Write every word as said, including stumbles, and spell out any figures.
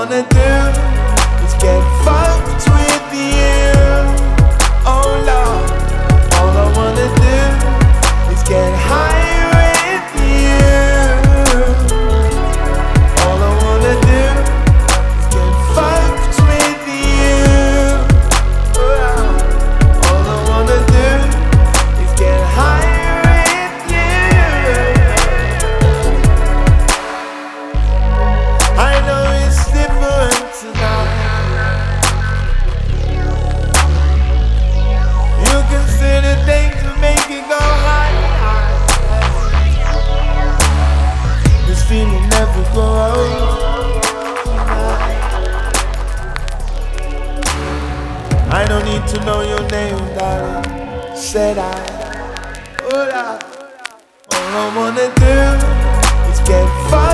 wanna do is get fucked with you. Oh Lord, all I wanna do is get high with you. All I wanna do is get fucked with you. All I wanna do is get high with you. I know it's different tonight. You consider things to make it go high. This feeling never grows. I don't need to know your name, darling. Said I. All I wanna do is get far.